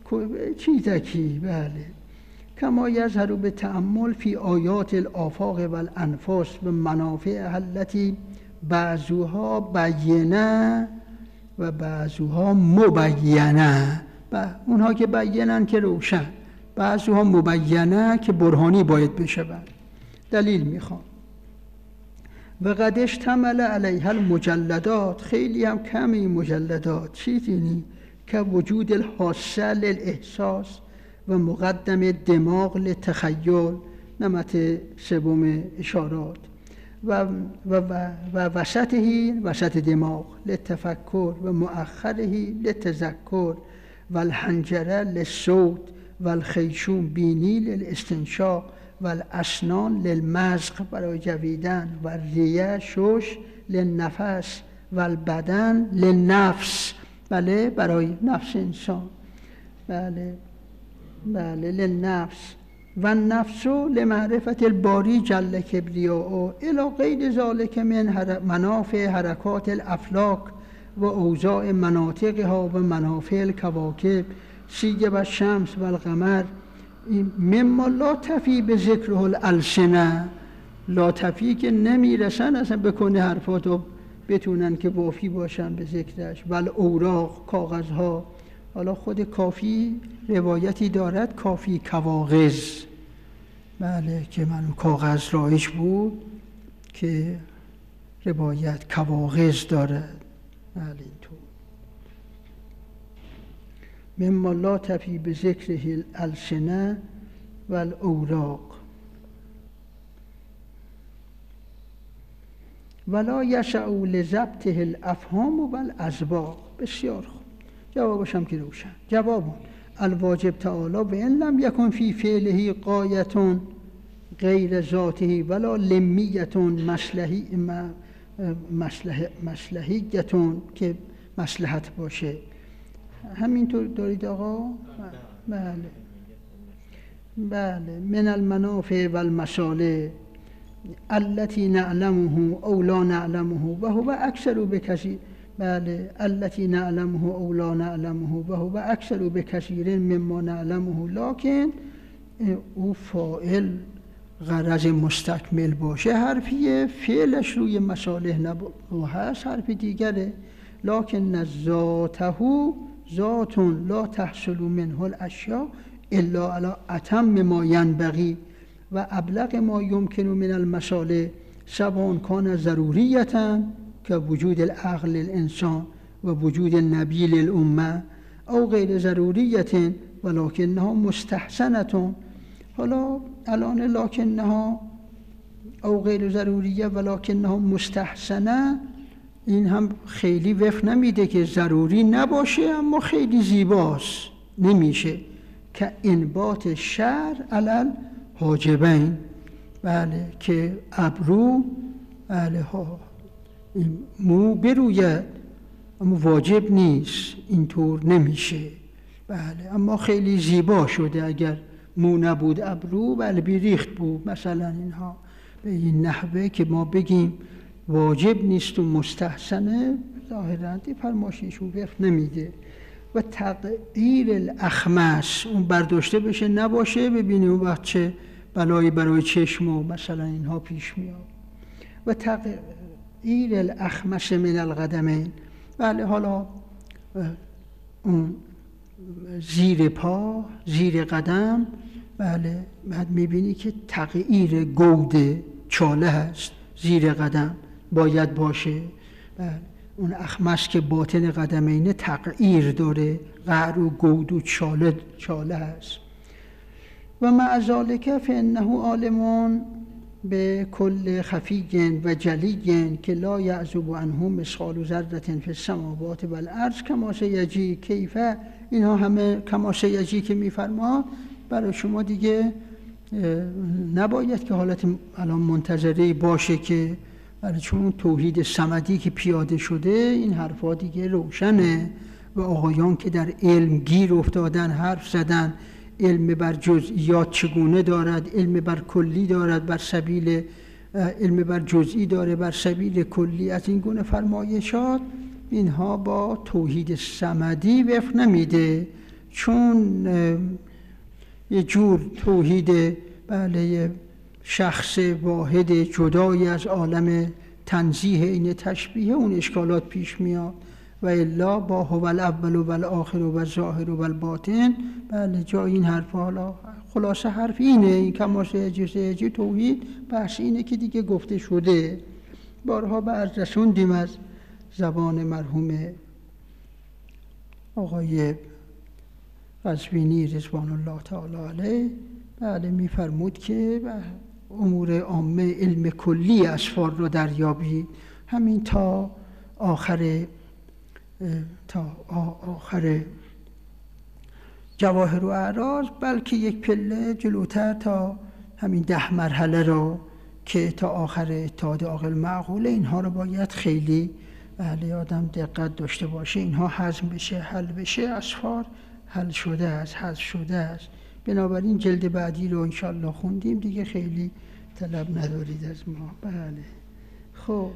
چیزکی بله کما یظهر بتأمل فی آیات الآفاق و الانفاس و منافع التي بعضها بینه و بعضها مبینه. اونها که بینن که روشن، بعضها مبینه که برهانی باید بشود، دلیل میخوام. و قد اشتمل علیها المجلدات، خیلی هم کم این مجلدات، چیزی که وجود الحاسه للاحساس و مقدم دماغ لتخیل، نمت سوم اشارات و و و, و وسطه وسط دماغ لتفکر و مؤخره لتذکر و الحنجره للصوت و الخیشوم بینی للاستنشاق و الاسنان للمزق برای جویدن و ریه شش للنفس و البدن للنفس بله برای نفس انسان بله بله للنفس و النفس لمعرفت الباری جل کبریاء الی غیر ذلک من منافع حرکات الافلاک و اوضاع مناطقها و منافع الکواکب سیگ و شمس و القمر مما لا تفی به ذکره الالسنه، لا تفی که نمیرسن اصلا بکنه حرفاتو بتونن که وافی باشن به ذکرش. ول اوراق کاغذها، حالا خود کافی روایتی دارد کافی کواغذ بله که من کاغذ رایج بود که روایت کواغذ دارد بله اینطور. مما لا تفی به ذکره الالسنه و الاوراق ولا یشع لضبطه الافهام و الاسباق. بسیار خوب، جوابش هم که روشن. جواب الواجب تعالی و ان لم یکن فی فعله غایة غیر ذاته ولا لمیة مصلحی مصلح مصلحیتون که مصلحت باشه. همینطور دارید آقا؟ بله بله من المنافع و المصالح التي نعلمه او لا نعلمه و هو اکثر بکثیر بله التي نعلمه او لا نعلمه و هو اکثر بکثیر مما نعلمه، لکن او فاعل غرض مستکمل باشه حرفیه، فعلش روی مصالح نبو هست حرف دیگره. لکن ذاته ذات لا تحصل منه الاشیاء الا علی اتم ما ینبغی و ابلغ ما یمکن من المصالح سواء کان ضروریتا که وجود العقل الانسان و وجود النبیل الامه او غیر ضروریت ولکنها مستحسنه. حالا الان لکنها او غیر ضروریه ولکنها مستحسنه، این هم خیلی وفق نمیده که ضروری نباشه اما خیلی زیباست، نمیشه که انبات شعر علل حاجبین، بله که ابرو بله ها مو بروید اما واجب نیست، اینطور نمیشه. بله اما خیلی زیبا شده، اگر مو نبود ابرو بله بیریخت بود مثلا، اینها به این نحوه که ما بگیم واجب نیست و مستحسنه ظاهراً فرماشیشون وفق نمیده. و تغییر الاخمس اون برداشته بشه نباشه، ببینیم اون وقت چه بلایی برای چشم و مثلا اینها پیش میاد. و تغییر الاخمس من القدمین، بله حالا اون زیر پا زیر قدم، بله بعد میبینی که تغییر گود چاله هست، زیر قدم باید باشه. بله اون اخمس که باطن قدمینه تغییر داره، قعر و گود و چاله چاله هست. و مع ذلک فانه عالم به کل خفی و جلی که لا یعزب عنه مثقال ذره فی السماوات و الارض کما سیجی کیف، اینها همه کما سیجی که میفرما برای شما دیگه نباید که حالت الان منتظره باشه که برای چون توحید صمدی که پیاده شده این حرفا دیگه روشنه و آقایان که در علم گیر افتادن حرف زدن علم بر جزئیات چگونه دارد، علم بر کلی دارد بر سبیل علم بر جزئی داره بر سبیل کلی، از این گونه فرمایشات اینها با توحید صمدی وفق نمیده، چون یه جور توحید بله شخص واحد جدایی از عالم تنزیه این تشبیه اون اشکالات پیش میاد. و الا با هو الاول و الاخر و الظاهر و الباطن، بله جا این حرف حالا خلاصه حرف اینه، این کما سیجی سیجی توحید بحث اینه که دیگه گفته شده. بارها به عرض رسوندیم از زبان مرحوم آقای قزوینی رضوان الله تعالی علیه، بله میفرمود که امور عامه علم کلی اسفار رو دریابید، همین تا آخر تا آخر جواهر و اعراض، بلکه یک پله جلوتر تا همین ده مرحله رو که تا آخر اتحاد عاقل معقول، اینها رو باید خیلی بله آدم دقت داشته باشه، اینها هضم بشه حل بشه، اسفار حل شده است حذف شده است. بنابراین جلد بعدی رو انشالله خوندیم دیگه، خیلی طلب ندارید از ما. بله خب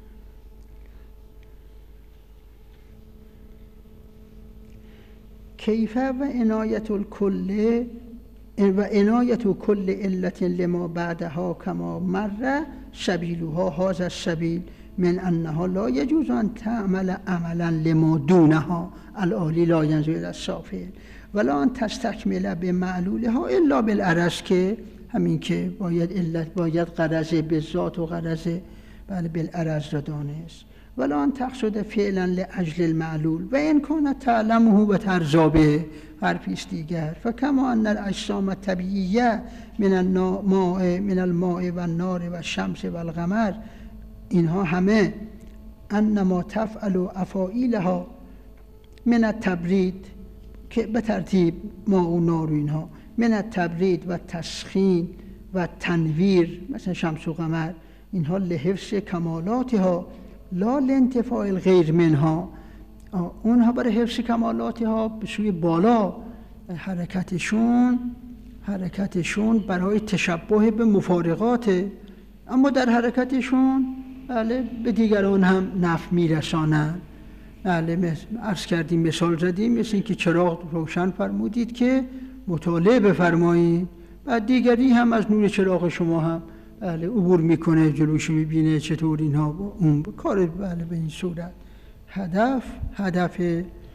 کیف و عنایت الکل و عنایت کل علت لما بعدها کما مر سبیلها هذا السبیل من انها لا يجوز ان تعمل عملا لما دونها العالی لا ينظر الى السافل ولا ان تستكمل بمعلولها الا بالعرض، که همین که باید علت باید غرض به ذات و غرض بله بالعرض را دانست. ولا ان تقصد فعلا لاجل المعلول و ان كان تعلمه و ترزابه حرفیست دیگر. فکما ان الاجسام الطبیعیه من الماء من الماء و النار و الشمس و القمر، اینها همه انما تفعل افاعیلها من التبرید، که به ترتیب ما و نار و اینها من التبرید و تسخین و تنویر مثلا شمس و قمر، اینها لحفظ کمالاتها لا لانتفاع الغیر منها، اونها برای حفظ کمالاتها به سوی بالا حرکتشون حرکتشون برای تشبه به مفارقات، اما در حرکتشون بله به دیگران هم نفع میرسانند. بله عرض کردیم، مثال زدیم، مثل این که چراغ روشن فرمودید که مطالعه بفرمایید، بعد دیگری هم از نور چراغ شما هم بله عبور میکنه، جلوش میبینه چطور اینها با اون کار. بله به این صورت هدف هدف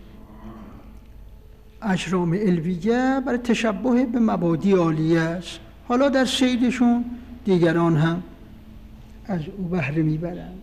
اجرام علویه برای تشبه به مبادی عالیه است. حالا در صیدشون دیگران هم از او بهره میبرند.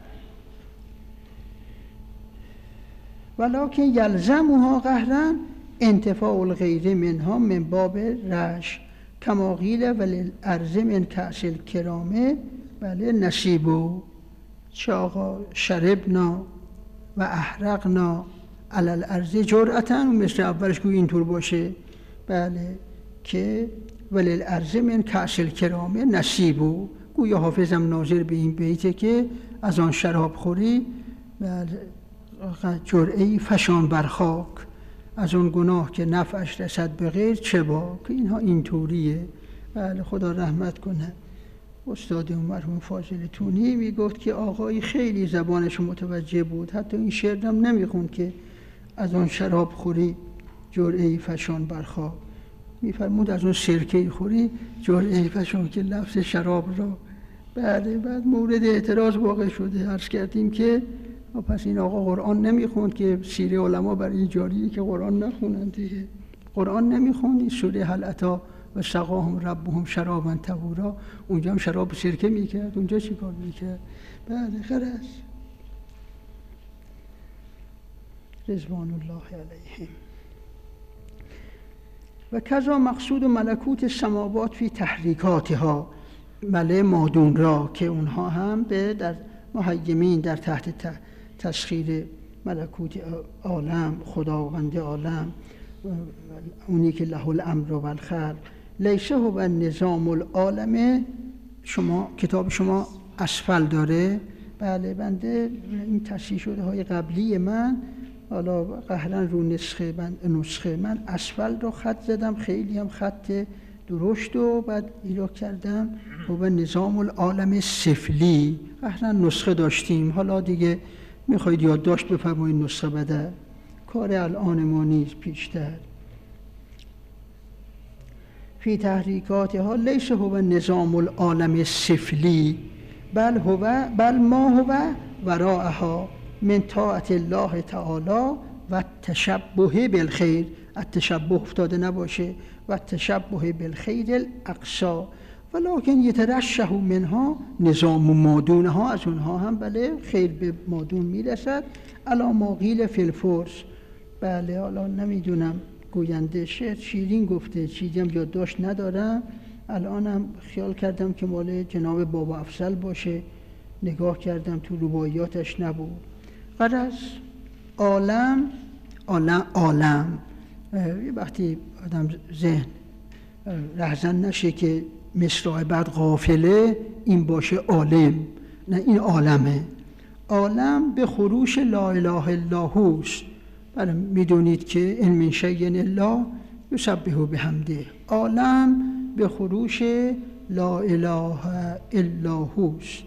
ولکن یلزمها قهرا انتفاع الغیر منها من باب رش کما قیل وللارض من کأس الکرامه بله نصیبو چه آقا شربنا و احرقنا علی الارض جرأتا، مثل اولش گوی اینطور باشه بله که وللارض من کأس الکرامه نصیبو، گوی حافظم ناظر به این بیته که از آن شراب خوری بله جرعه‌ای فشان بر خاک، از اون گناه که نفعش رسد به غیر چه با، که اینها اینطوریه. بله خدا رحمت کنه. استاد مرحوم فاضل تونی میگفت که آقایی خیلی زبانش متوجه بود، حتی این شعرم نمیخوند که از اون شراب خوری جرعه‌ای فشان بر خاک، میفرمود از اون سرکه خوری جرعه‌ای فشان، که لفظ شراب را بله بعد مورد اعتراض واقع شده. عرض کردیم که پس این آقا قرآن نمیخوند، که سیره علما بر این جاریه که قرآن نخونند دیگه. قرآن نمیخوند. این سوره هل اتی و سقاهم ربهم شرابا طهورا، اونجا هم شراب سرکه میکرد، اونجا چی کار میکرد؟ بله خرس رضوان الله علیهم. و کذا مقصود ملکوت السماوات فی تحریکاتها ملع مادون را، که اونها هم به در محیمین در تحت تسخیر ملکوت عالم، خداوند عالم، اونی که له الامر و الخلق، لیسه هو نظام العالم. شما کتاب شما اسفل داره بله، بنده این تصحیح شده های قبلی من حالا قهرا رو نسخه من نسخه من اسفل رو خط زدم، خیلی هم خط درشت و بعد ایراد کردم و به نظام العالم سفلی. قهرا نسخه داشتیم، حالا دیگه میخواید یادداشت بفرمایید نسخه بده، کار الان ما نیست، پیشتر. فی تحریکاتها لیس هو نظام العالم سفلی بل هو بل ما هو وراءها من طاعت الله تعالی و تشبه بالخیر. التشبه افتاده نباشه، و تشبه بالخیر الاقصا، ولکن یترشح منها نظام مادونها، از اونها هم بله خیر به مادون میرسد. الا ما قیل فی الفرس بله، حالا نمیدونم گوینده شعر شیرین گفته، چیزی هم یادداشت ندارم، الانم خیال کردم که مال جناب بابا افضل باشه، نگاه کردم تو رباعیاتش نبود. غرض عالم عالم عالم وقتی آدم ذهن رهزن نشه که مصرع بعد غافله این باشه عالم، نه این عالمه. عالم به خروش لا اله الا هوست. بله میدونید که ان من شیء الا یسبح بحمده. عالم به خروش لا اله الا هوست.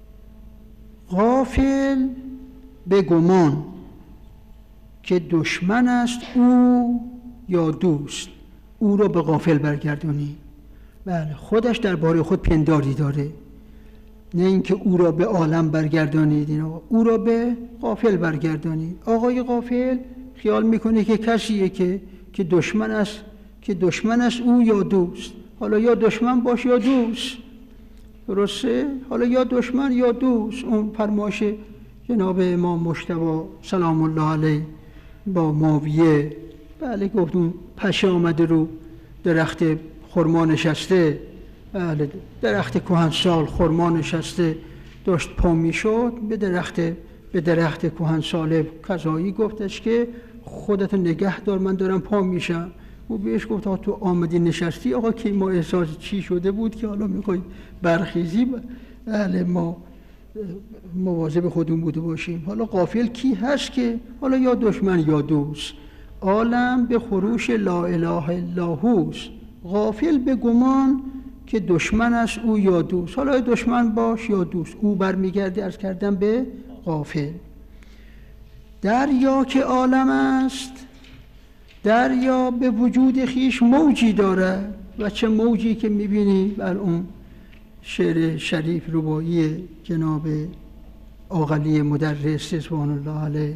غافل به گمان که دشمن است او یا دوست، او را به غافل برگردانی. بله خودش درباره خود پنداری داره، نه اینکه او را به عالم برگردانید، اینا او را به غافل برگردانید. آقای غافل خیال میکنه که کسیه که که دشمن است، که دشمن است او یا دوست. حالا یا دشمن باش یا دوست، درسته؟ حالا یا دشمن یا دوست. اون فرمایش جناب امام مجتبی سلام الله علیه با معاویه بله گفت اون پشه آمده رو درخت خرما نشسته، بله درخت کهنسال خرما نشسته، داشت پا میشد به درخت به درخت کهنسال کذایی گفتش که خودت نگه دار من دارم پا میشم. او بهش گفت آقا تو آمدی نشستی، آقا که ما احساس چی شده بود که حالا میخوای برخیزی؟ بله ما مواظب خودمون بوده باشیم. حالا غافل کی هست که حالا یا دشمن یا دوست. عالم به خروش لا اله الا هوست. غافل به گمان که دشمن است او یا دوست. حالا دشمن باش یا دوست، او برمیگرده عرض کردم به غافل. دریا که عالم است، دریا به وجود خیش موجی دارد و چه موجی که میبینی بر اون شعر شریف رباعی جناب عاقلی مدرس رضوان الله علیه،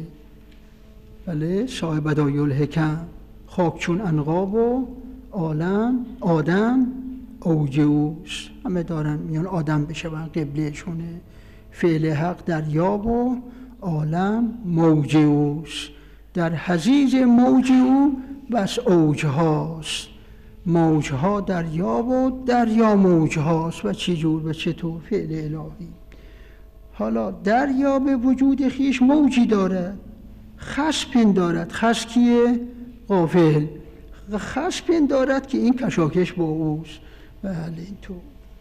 بله، صاحب بدایع الحکم، خاک چون عنقا و عالم آدم اوج اوست، همه دارن میان آدم بشون، قبله شونه. فعل حق دریا و عالم موج اوست، در حضیض موج او بس اوج هاست. موج ها دریا و دریا موج هاست. و چی جور و چطور؟ فعل الهی. حالا دریا به وجود خیش موجی دارد، خس پندارد. خس کیه؟ غافل. خس پندارد که این کشاکش با اوست. بله اینطور.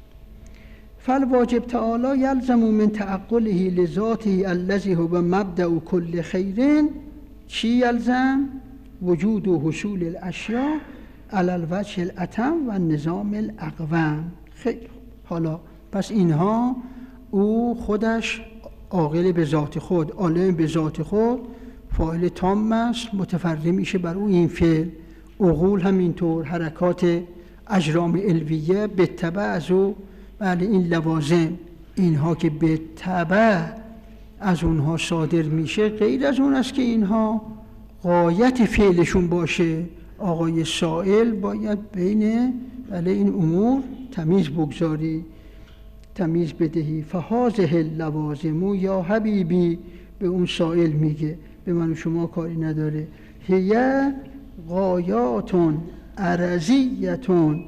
فالواجب تعالی یلزم من تعقله لذاته الذی هو مبدأ کل خیر. چی یلزم؟ وجود و حصول الاشیاء علی الوجه الاتم و النظام الاقوم. خیلی حالا پس اینها او خودش عاقل به ذات خود، عالم به ذات خود، فاعل تام است، متفرع میشه بر او این فعل. عقول همینطور، حرکات اجرام علویه به تبع از او، بله این لوازم اینها که به تبع از اونها صادر میشه، غیر از اون است که اینها غایت فعلشون باشه. آقای سائل باید بین بله این امور تمیز بگذاری، تمیز بدهی. فهازه اللوازم یا حبیبی، به اون سائل میگه، به من و شما کاری نداره. هیه غایاتون عرضیتون،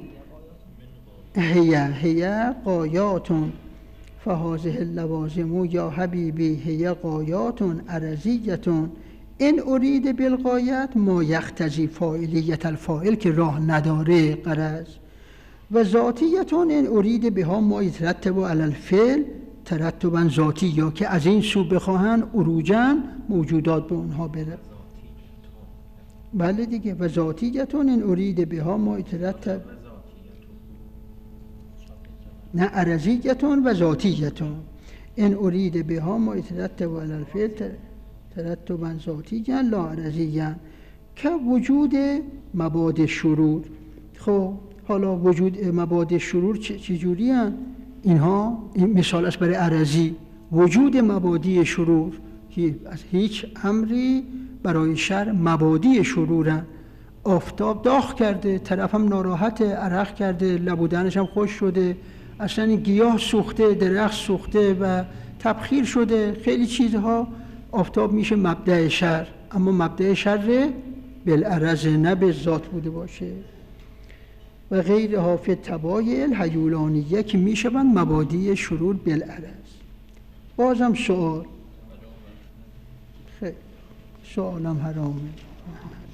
هیه هیه غایاتون، فهازه اللوازم یا حبیبی هیه غایاتون عرضیتون. این ارید بالغایت ما یختزی فاعلیت الفاعل، که راه نداره غرض. و ذاتیتون این ارید بها ما یترتب علی الفعل ترتبا ذاتی، یا که از این سو بخواهن عروجا موجودات به اونها بره. بله دیگه. و ذاتیتون این ارید بها ما یترتب، نه عرضیتون و ذاتیتون. این ارید بها ما یترتب علی الفعل ترتبا ذاتیًا لا عرضیًا، که وجود مباد شرور. خب حالا وجود مباد شرور چجوری هستند؟ اینها این مثال است برای عرضی. وجود مبادی شرور، از هیچ امری برای شر مبادی شرورن. آفتاب داغ کرده، طرف هم ناراحت، عرق کرده، لبودنش هم خوش شده، اصلا این گیاه سوخته، درخت سوخته و تبخیر شده، خیلی چیزها. آفتاب میشه مبدأ شر، اما مبدأ شر بالعرض، نه به ذات بوده باشه. و غیر حافظ تبایل هیولانیه که میشوند مبادی شرور بالعرض. بازم سوال، خیلی سوالم حرامه.